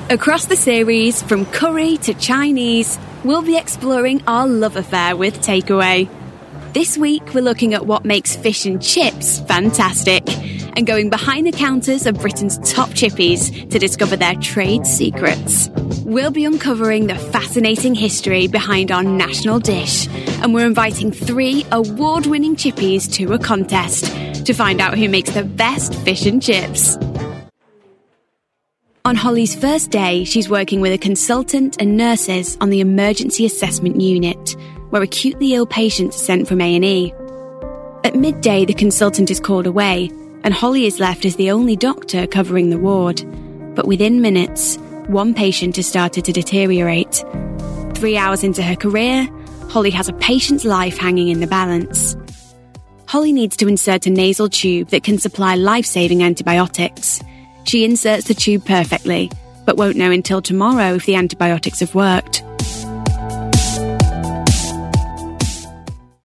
Across the series, from curry to Chinese, we'll be exploring our love affair with takeaway. This week, we're looking at what makes fish and chips fantastic and going behind the counters of Britain's top chippies to discover their trade secrets. We'll be uncovering the fascinating history behind our national dish, and we're inviting 3 award-winning chippies to a contest to find out who makes the best fish and chips. On Holly's first day, she's working with a consultant and nurses on the emergency assessment unit, where acutely ill patients are sent from A&E. At midday, the consultant is called away, and Holly is left as the only doctor covering the ward. But within minutes, one patient has started to deteriorate. 3 hours into her career, Holly has a patient's life hanging in the balance. Holly needs to insert a nasal tube that can supply life-saving antibiotics. She inserts the tube perfectly, but won't know until tomorrow if the antibiotics have worked.